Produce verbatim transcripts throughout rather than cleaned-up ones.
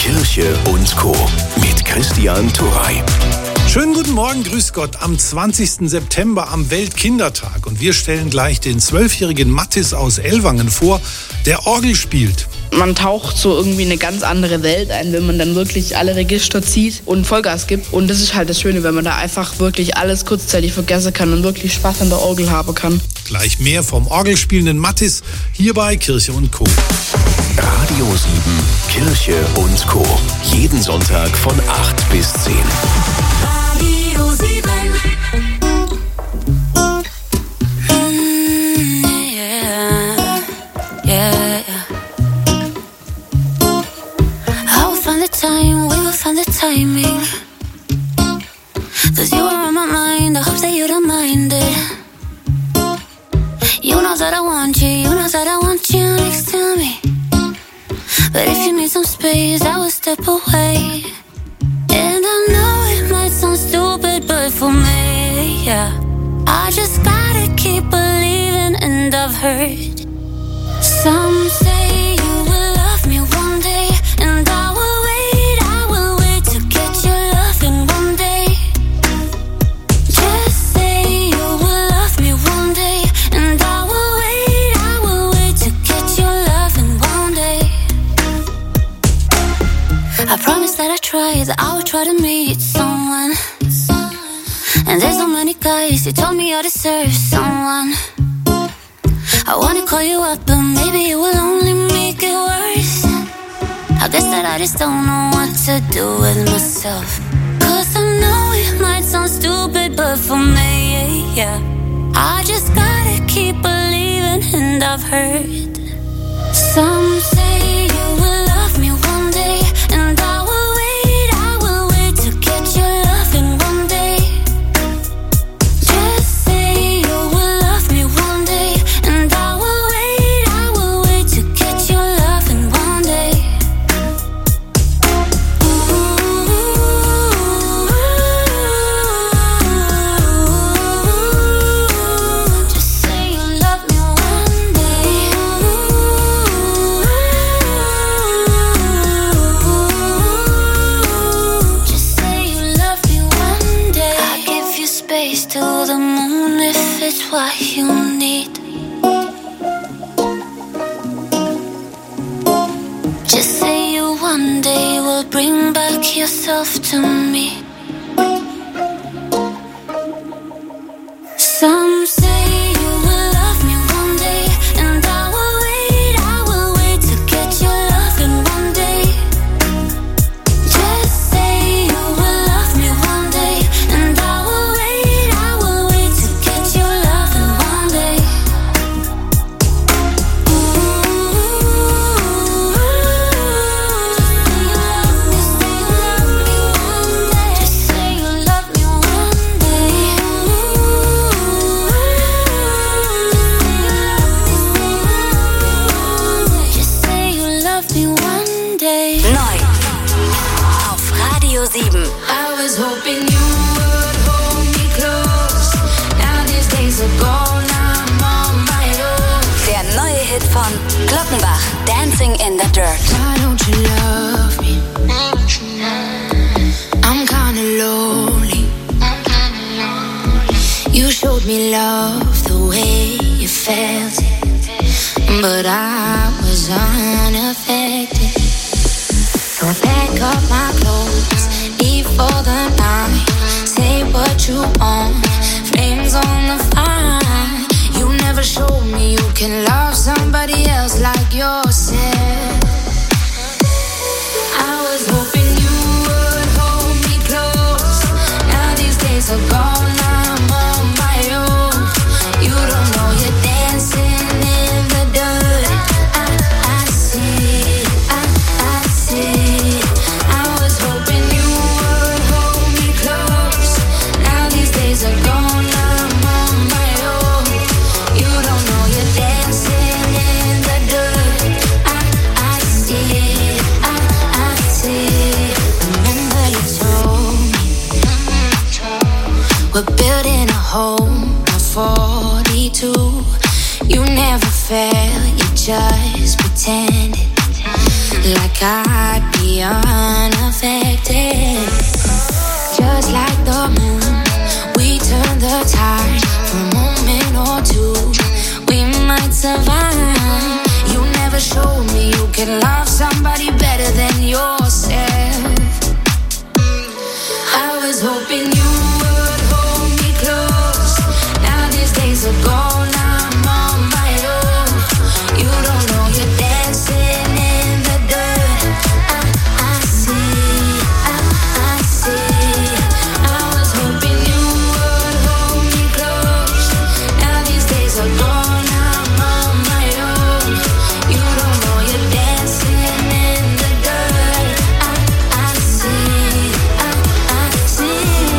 Kirche und Co. mit Christian Turrey. Schönen guten Morgen, grüß Gott, am zwanzigsten September am Weltkindertag. Und wir stellen gleich den zwölfjährigen Mattis aus Ellwangen vor, der Orgel spielt. Man taucht so irgendwie in eine ganz andere Welt ein, wenn man dann wirklich alle Register zieht und Vollgas gibt. Und das ist halt das Schöne, wenn man da einfach wirklich alles kurzzeitig vergessen kann und wirklich Spaß an der Orgel haben kann. Gleich mehr vom orgelspielenden Mattis hier bei Kirche und Co. Radio sieben, Kirche und Co. Jeden Sonntag von acht bis zehn. Radio sieben. Time, we will find the timing. Cause you are on my mind, I hope that you don't mind it. You know that I want you, you know that I want you next to me. But if you need some space, I will step away. And I know it might sound stupid, but for me, yeah, I just gotta keep believing. And I've heard some say you will love me one day, and I will try, that I would try to meet someone. And there's so many guys who told me I deserve someone. I wanna call you up, but maybe it will only make it worse. I guess that I just don't know what to do with myself. Cause I know it might sound stupid, but for me, yeah, I just gotta keep believing. And I've heard some say you will love me one day, and I will what you need. Just say you one day will bring back yourself to me. Some say you will love me one day, and I will wait, I will wait to get your love in one day. Just say you will love me one day, and I will wait, I will wait to get your love in one day. Just say you love me one day. Just say you love me one day. Neu auf Radio sieben. I was hoping you would hold me close. Now these days are gone, I'm on my own. Der neue Hit von Glockenbach, Dancing in the Dirt. Why don't you love me? I'm kinda lonely. You showed me love the way you felt it, but I was unaffected. So I pack up my clothes, leave for the night. Say what you want, flames on the fire. You never showed me you can love somebody else like yourself. I was hoping you would hold me close. Now these days are gone, I'm on my own. You don't know you're dancing in the dirt. I, I see it, I, I see it. I was hoping you would hold me close. Now these days are gone, I'm on my own. You don't know you're dancing in the dirt. I, I see it, I, I see it. Remember you told me we're building a home by forty-two. You never fell, you just pretended like I'd be on could love somebody better than yourself. I was hoping you would hold me close. Now these days are gone, I'm on my own. You don't know you're dancing in the dirt. I, I see, I, I see. I was hoping you would hold me close. Now these days are gone, I'm on my own. You don't know you're dancing in the dirt. I, I see, I, I see.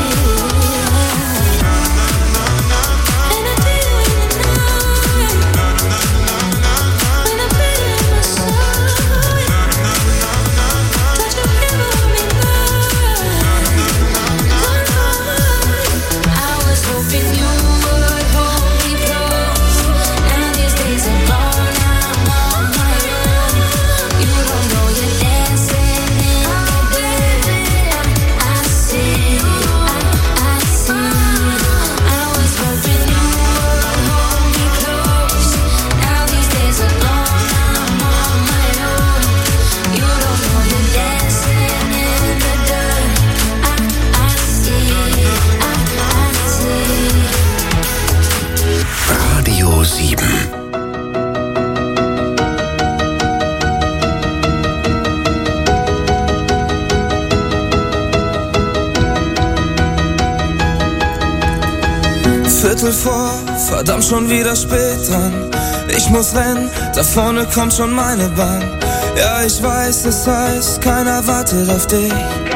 And I feel it in the night. When I feel it in my soul. Touch your hair on me now. I was hoping you would hold me close. Now these days are gone, I'm on my own. You don't know you're dancing in the dirt. I see, I, I see. I was hoping you would hold me close. Now these days are gone, I'm on my own. You don't know you're dancing in the dirt. I, I see, I, I see. Radio sieben. Viertel vor, verdammt schon wieder spät dran. Ich muss rennen, da vorne kommt schon meine Bahn. Ja, ich weiß, es heißt, keiner wartet auf dich.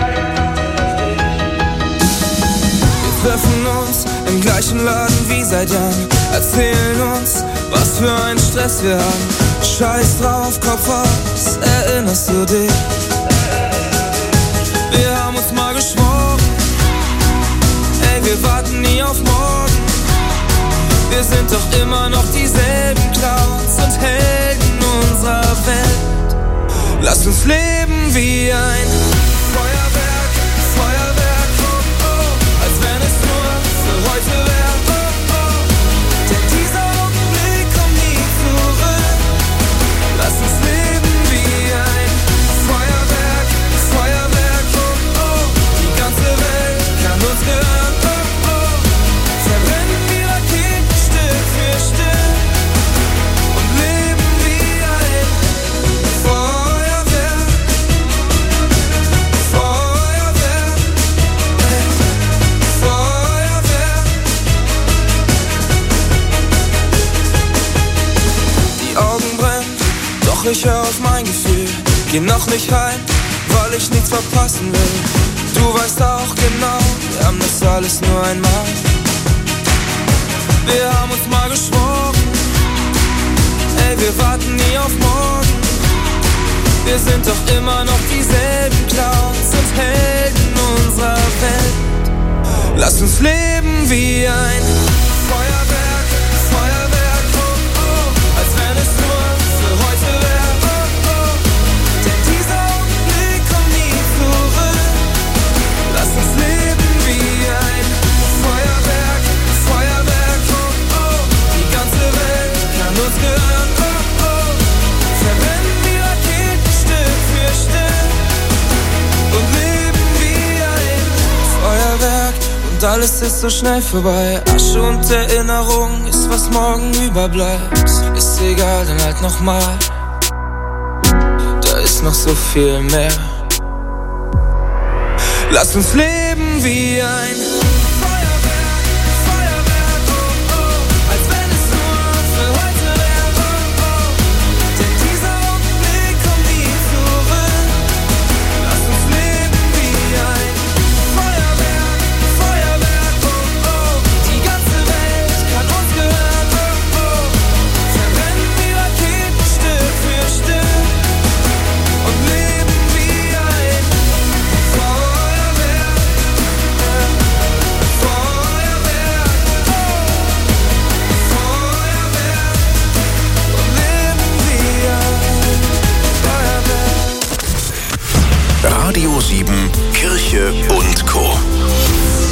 Wir treffen uns im gleichen Laden wie seit Jahren. Erzählen uns, was für einen Stress wir haben. Scheiß drauf, Kopf aus, erinnerst du dich? Wir haben uns mal geschworen, ey, wir warten nie auf morgen. Wir sind doch immer noch dieselben Clowns und Helden unserer Welt. Lass uns leben wie ein Feuerwerk, Feuerwerk, oh oh, als wenn es nur für heute wäre, oh oh. Denn dieser Augenblick kommt nie zurück. Lass uns leben wie ein Feuerwerk, Feuerwerk, oh oh. Die ganze Welt kann uns gehören, oh oh. Verbrennen die Raketen Stück für Stück und leben wie ein Feuerwerk, Feuerwerk, ey, Feuerwerk. Die Augen brennen, doch ich hör auf mein Gefühl. Geh noch nicht heim, weil ich nichts verpassen will. Du weißt auch genau, wir haben das alles nur einmal. Wir haben uns mal geschworen, ey, wir warten nie auf morgen. Wir sind doch immer noch dieselben Clowns und Helden unserer Welt. Lass uns leben wie ein Feuerwerk, Feuerwerk, oh oh, als wenn es nur für heute wäre, oh oh. Denn dieser Augenblick kommt nie zurück. Lass uns leben wie ein Feuerwerk, Feuerwerk, oh oh. Die ganze Welt kann uns gehören, oh oh. Verbrennen die Raketen Stück für Stück und leben wie ein Feuerwerk. Und alles ist so schnell vorbei. Asche und Erinnerung ist, was morgen überbleibt. Ist egal, dann halt nochmal. Da ist noch so viel mehr. Lass uns leben wie ein Feuerwerk, Feuerwerk, oh oh, als wenn es nur für heute wäre, oh oh. Denn dieser Augenblick kommt nie zurück. Lass uns leben wie ein Feuerwerk, Feuerwerk, oh oh. Die ganze Welt kann uns gehören, oh oh. Verbrennen die Raketen Stück für Stück und leben wie ein Feuerwerk, Feuerwerk, oh, Feuerwerk und leben wie ein Feuerwerk. Radio sieben, Kirche und Co.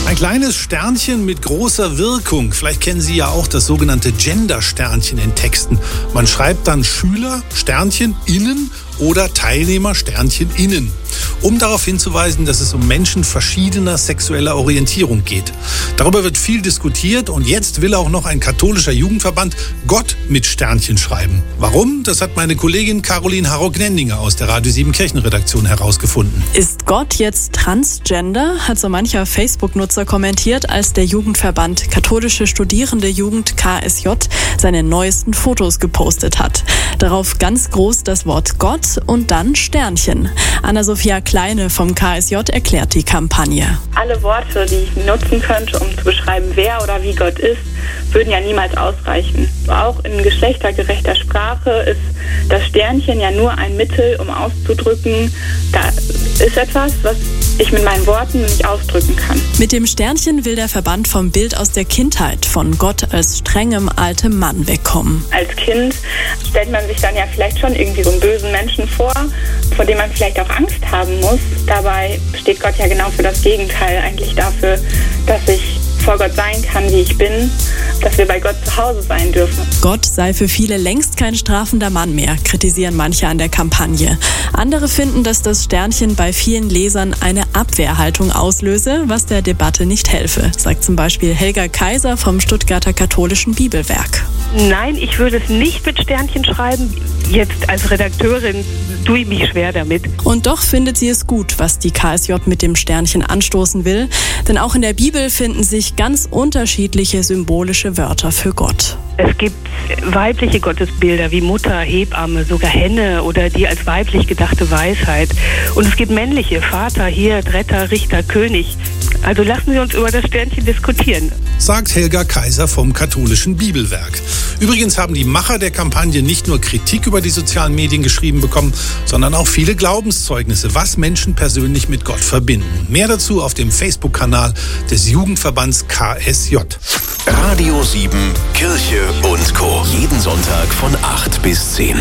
Ein kleines Sternchen mit großer Wirkung. Vielleicht kennen Sie ja auch das sogenannte Gender-Sternchen in Texten. Man schreibt dann Schüler, Sternchen, innen oder Teilnehmer, Sternchen, innen. Um darauf hinzuweisen, dass es um Menschen verschiedener sexueller Orientierung geht. Darüber wird viel diskutiert und jetzt will auch noch ein katholischer Jugendverband Gott mit Sternchen schreiben. Warum? Das hat meine Kollegin Caroline Harro-Gnendinger aus der Radio sieben Kirchenredaktion herausgefunden. Ist Gott jetzt Transgender? Hat so mancher Facebook-Nutzer kommentiert, als der Jugendverband Katholische Studierende Jugend K S J seine neuesten Fotos gepostet hat. Darauf ganz groß das Wort Gott und dann Sternchen. Anna-Sophia Kleine vom K S J erklärt die Kampagne. Alle Worte, die ich nutzen könnte, um zu beschreiben, wer oder wie Gott ist, würden ja niemals ausreichen. Auch in geschlechtergerechter Sprache ist das Sternchen ja nur ein Mittel, um auszudrücken, da ist etwas, was ich mit meinen Worten nicht ausdrücken kann. Mit dem Sternchen will der Verband vom Bild aus der Kindheit von Gott als strengem altem Mann wegkommen. Als Kind stellt man sich dann ja vielleicht schon irgendwie so einen bösen Menschen vor, vor dem man vielleicht auch Angst haben muss. Dabei steht Gott ja genau für das Gegenteil, eigentlich dafür, dass ich vor Gott sein kann, wie ich bin, dass wir bei Gott zu Hause sein dürfen. Gott sei für viele längst kein strafender Mann mehr, kritisieren manche an der Kampagne. Andere finden, dass das Sternchen bei vielen Lesern eine Abwehrhaltung auslöse, was der Debatte nicht helfe, sagt zum Beispiel Helga Kaiser vom Stuttgarter Katholischen Bibelwerk. Nein, ich würde es nicht mit Sternchen schreiben. Jetzt als Redakteurin tue ich mich schwer damit. Und doch findet sie es gut, was die K S J mit dem Sternchen anstoßen will. Denn auch in der Bibel finden sich ganz unterschiedliche symbolische Wörter für Gott. Es gibt weibliche Gottesbilder wie Mutter, Hebamme, sogar Henne oder die als weiblich gedachte Weisheit. Und es gibt männliche, Vater, Hirt, Retter, Richter, König. Also lassen Sie uns über das Sternchen diskutieren. Sagt Helga Kaiser vom Katholischen Bibelwerk. Übrigens haben die Macher der Kampagne nicht nur Kritik über die sozialen Medien geschrieben bekommen, sondern auch viele Glaubenszeugnisse, was Menschen persönlich mit Gott verbinden. Mehr dazu auf dem Facebook-Kanal des Jugendverbands K S J. Radio sieben, Kirche und Co. Jeden Sonntag von acht bis zehn.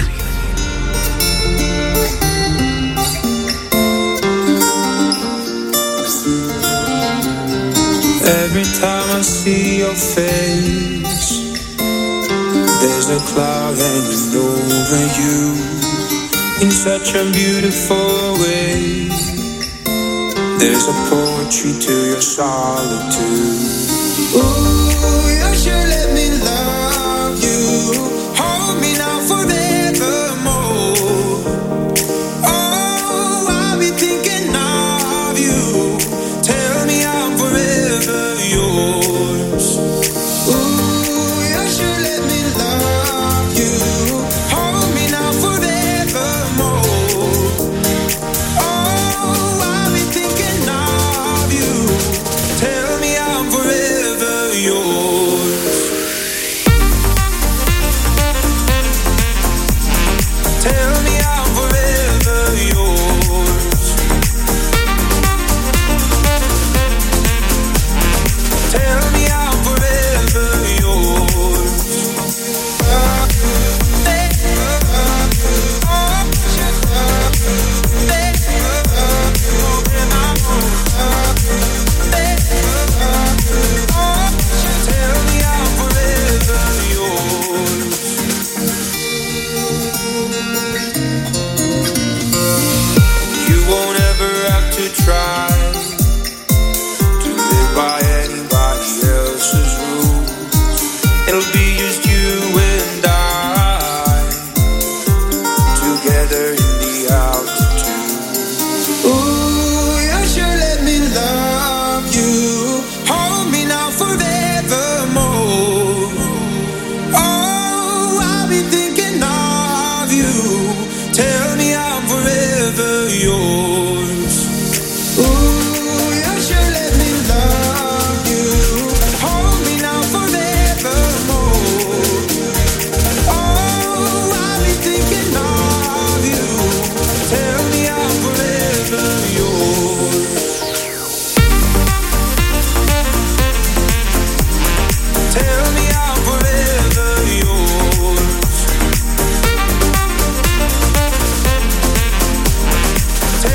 Every time I see your face, there's a cloud hanging over you in such a beautiful way. There's a poetry to your solitude. Ooh, you should let me love you. Hold me now forevermore. Oh, I'll be thinking of you. Tell me I'm forever yours. Ooh, you should let me love you. Hold me now forevermore. Oh, I'll be thinking of you. Tell me I'm forever yours. Tell me I'm forever yours. Tell me I'm forever yours. Tell me I'm forever yours. You won't ever have to try to live by anybody else's rules. It'll be just you and I together in the altitude. Ooh, you should let me love you. Hold me now forevermore. Oh, I'll be thinking of you. Tell me I'm forever yours. Ooh, you should let me love you. Hold me now forevermore. Oh, I'll be thinking of you. Tell me I'm forever yours. Tell me I'm forever yours.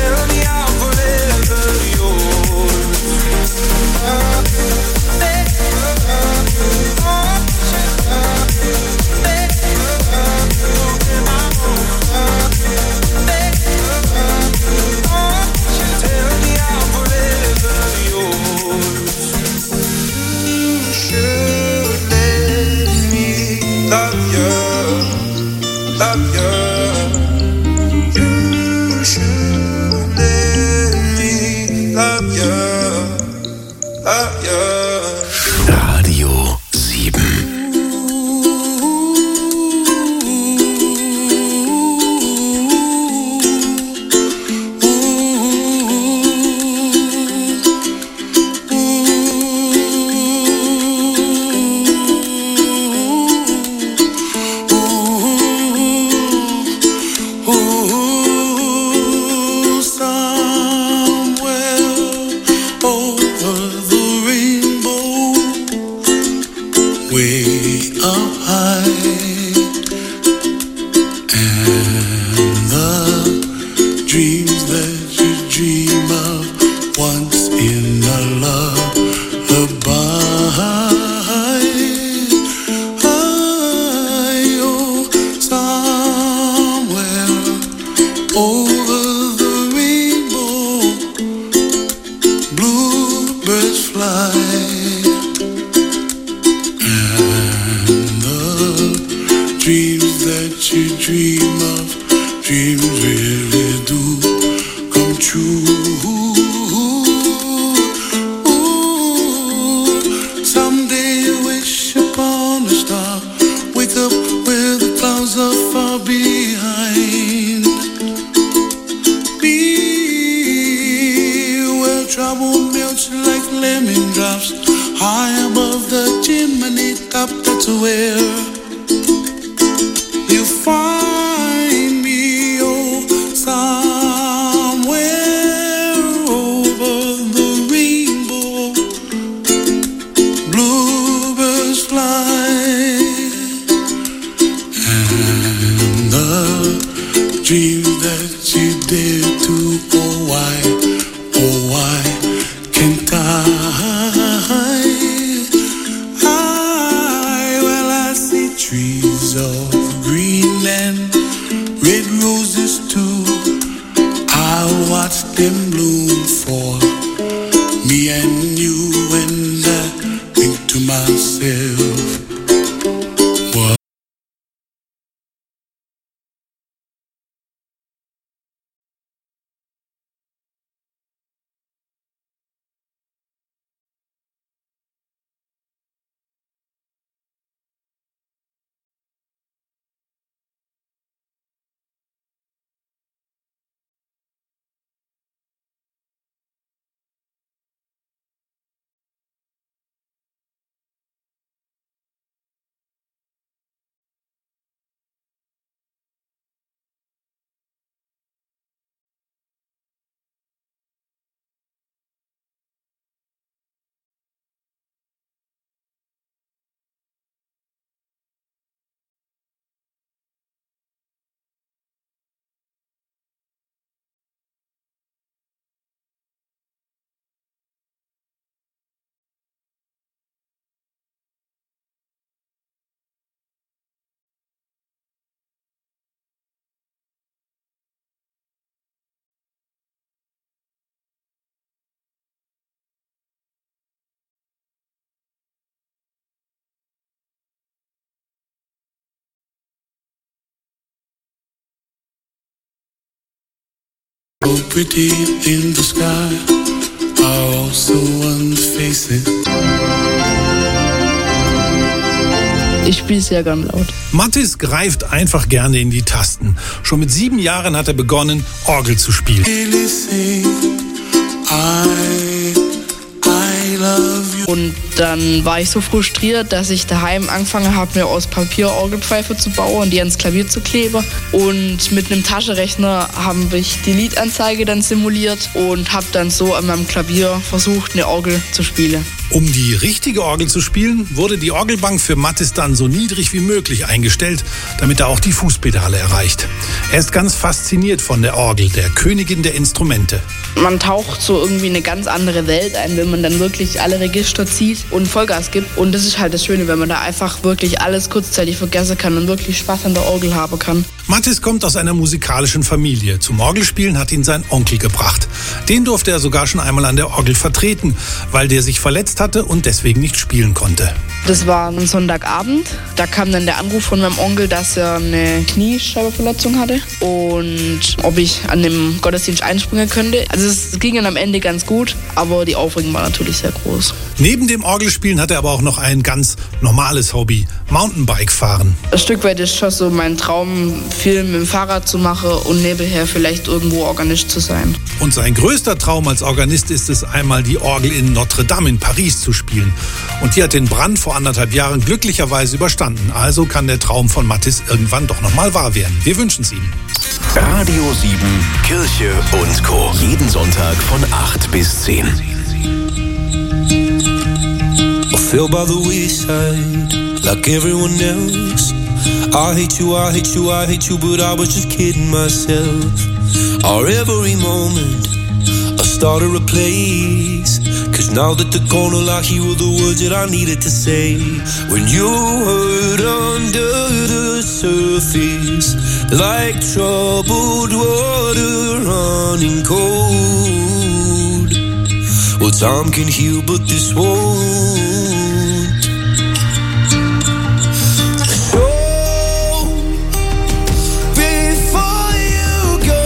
really do come true. Ooh, someday you wish upon a star, wake up where the clouds are far behind me, where trouble melts like lemon drops high above the chimney top. That's where you find me, oh, somewhere over the rainbow. Bluebirds fly, and the dream that you dare to, oh why, oh why can't I? Trees of Greenland, red roses too. I watch them bloom for me and you, and I think to myself, what? So pretty in the sky, are also on the faces. Ich spiele sehr gern laut. Mattis greift einfach gerne in die Tasten. Schon mit sieben Jahren hat er begonnen, Orgel zu spielen. Und dann war ich so frustriert, dass ich daheim angefangen habe, mir aus Papier Orgelpfeife zu bauen und die ans Klavier zu kleben. Und mit einem Taschenrechner habe ich die Liedanzeige dann simuliert und habe dann so an meinem Klavier versucht, eine Orgel zu spielen. Um die richtige Orgel zu spielen, wurde die Orgelbank für Mattis dann so niedrig wie möglich eingestellt, damit er auch die Fußpedale erreicht. Er ist ganz fasziniert von der Orgel, der Königin der Instrumente. Man taucht so irgendwie in eine ganz andere Welt ein, wenn man dann wirklich alle Register zieht und Vollgas gibt. Und das ist halt das Schöne, wenn man da einfach wirklich alles kurzzeitig vergessen kann und wirklich Spaß an der Orgel haben kann. Mattis kommt aus einer musikalischen Familie. Zum Orgelspielen hat ihn sein Onkel gebracht. Den durfte er sogar schon einmal an der Orgel vertreten, weil der sich verletzt hatte und deswegen nicht spielen konnte. Das war ein Sonntagabend. Da kam dann der Anruf von meinem Onkel, dass er eine Kniescheibenverletzung hatte und ob ich an dem Gottesdienst einspringen könnte. Also es ging dann am Ende ganz gut, aber die Aufregung war natürlich sehr groß. Neben dem Orgelspielen hat er aber auch noch ein ganz normales Hobby, Mountainbike fahren. Ein Stück weit ist schon so mein Traum, viel mit dem Fahrrad zu machen und nebenher vielleicht irgendwo Organist zu sein. Und sein größter Traum als Organist ist es, einmal die Orgel in Notre Dame in Paris zu spielen. Und die hat den Brand vor anderthalb Jahren glücklicherweise überstanden. Also kann der Traum von Mattis irgendwann doch noch mal wahr werden. Wir wünschen es ihm. Radio sieben, Kirche und Co. Jeden Sonntag von acht bis zehn. I fell by the wayside like everyone else. I hate you, I hate you, I hate you, but I was just kidding myself. Our every moment I started a place, cause now that they're gone, all I hear were the words that I needed to say. When you hurt under the surface, like troubled water running cold. Well, time can heal, but this won't. So, before you go,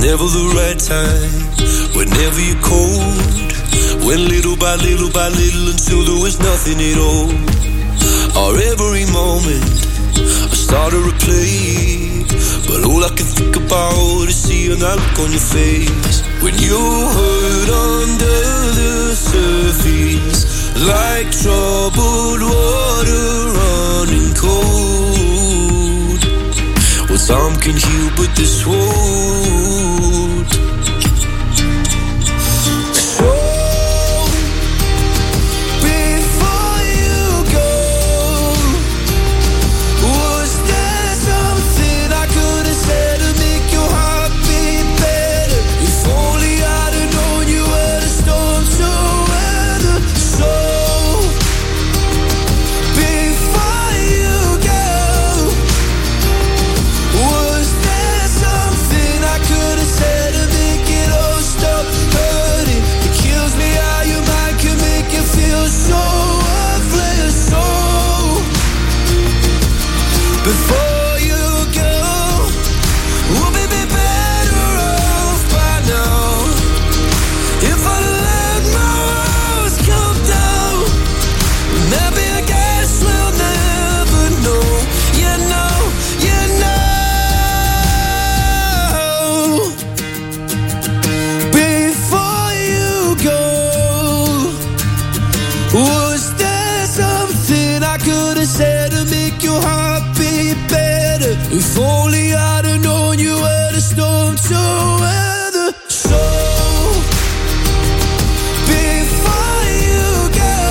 never the right time, whenever you're cold. Went little by little by little until there was nothing at all. Or every moment I started to play, but all I can think about is seeing that look on your face. When you hurt under the surface, like troubled water running cold. Well, time can heal, but this won't. So before you go, was there something I could have said to make your heart beat better? If only I'd have known you were the storm to weather. So before you go, was there something I could have said to make it all stop hurting? It kills me how your mind can make you feel so worthless. So before you go, we'll be be better off by now. If I let my walls come down, maybe I guess we'll never know. You know, you know. Before you go, was there something I could have said to make your heart beat better? If only I'd have known you were the storm to weather. So before you go,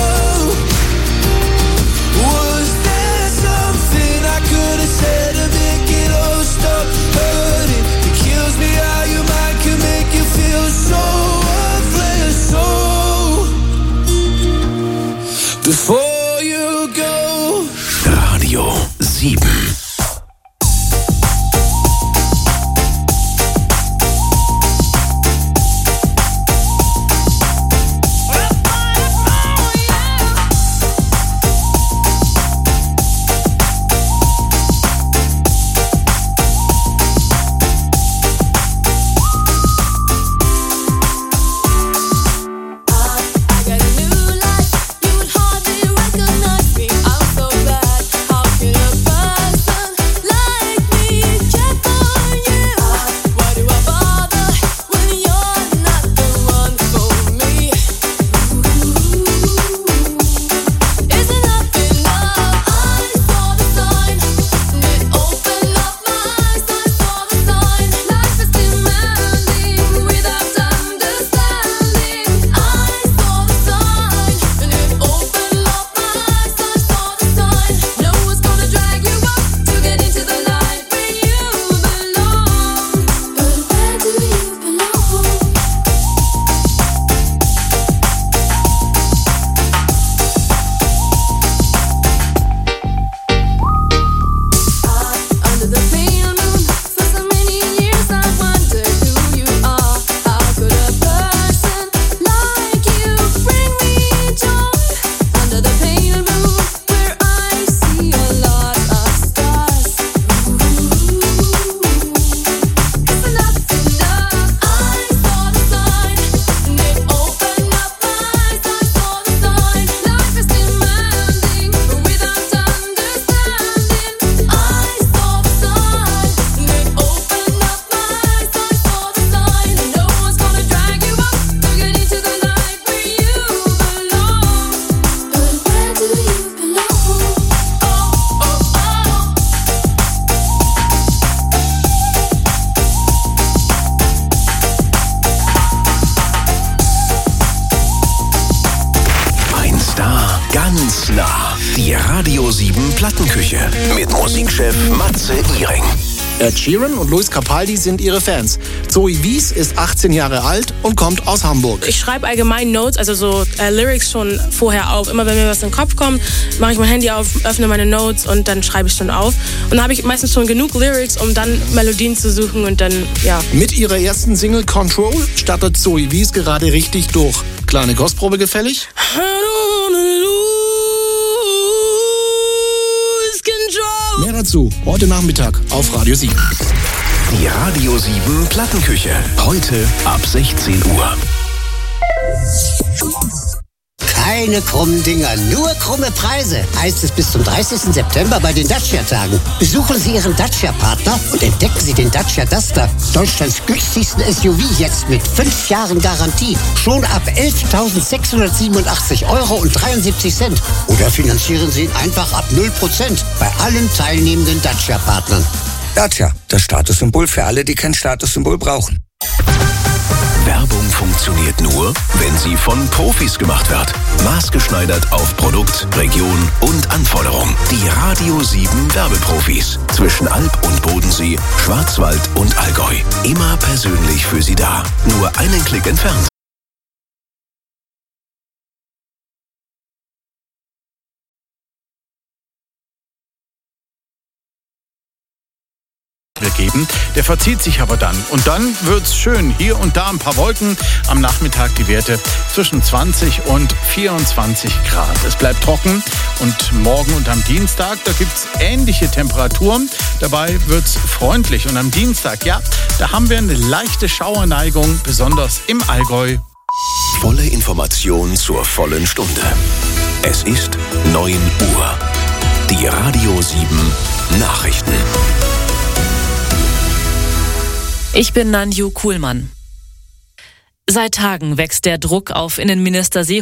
was there something I could have said to make it all stop hurting? It kills me how your mind can make you feel so worthless. So before you go. Radio sieben. Die Radio sieben Plattenküche mit Musikchef Matze Iring. Ed Sheeran und Luis Capaldi sind ihre Fans. Zoe Wies ist achtzehn Jahre alt und kommt aus Hamburg. Ich schreibe allgemein Notes, also so äh, Lyrics schon vorher auf. Immer wenn mir was in den Kopf kommt, mache ich mein Handy auf, öffne meine Notes und dann schreibe ich schon auf. Und dann habe ich meistens schon genug Lyrics, um dann Melodien zu suchen und dann, ja. Mit ihrer ersten Single Control startet Zoe Wies gerade richtig durch. Kleine Kostprobe gefällig? Mehr dazu heute Nachmittag auf Radio sieben. Die Radio sieben Plattenküche. Heute ab sechzehn Uhr. Keine krummen Dinger, nur krumme Preise, heißt es bis zum dreißigsten September bei den Dacia-Tagen. Besuchen Sie Ihren Dacia-Partner und entdecken Sie den Dacia Duster, Deutschlands günstigsten S U V, jetzt mit fünf Jahren Garantie. Schon ab elftausendsechshundertsiebenundachtzig Euro und dreiundsiebzig Cent. Oder finanzieren Sie ihn einfach ab null Prozent bei allen teilnehmenden Dacia-Partnern. Dacia, das Statussymbol für alle, die kein Statussymbol brauchen. Werbung funktioniert nur, wenn sie von Profis gemacht wird. Maßgeschneidert auf Produkt, Region und Anforderung. Die Radio sieben Werbeprofis. Zwischen Alb und Bodensee, Schwarzwald und Allgäu. Immer persönlich für Sie da. Nur einen Klick entfernt. geben. Der verzieht sich aber dann. Und dann wird's schön. Hier und da ein paar Wolken. Am Nachmittag die Werte zwischen zwanzig und vierundzwanzig Grad. Es bleibt trocken. Und morgen und am Dienstag, da gibt's ähnliche Temperaturen. Dabei wird's freundlich. Und am Dienstag, ja, da haben wir eine leichte Schauerneigung, besonders im Allgäu. Volle Information zur vollen Stunde. Es ist neun Uhr. Die Radio sieben Nachrichten. Ich bin Nanju Kuhlmann. Seit Tagen wächst der Druck auf Innenminister Seehofer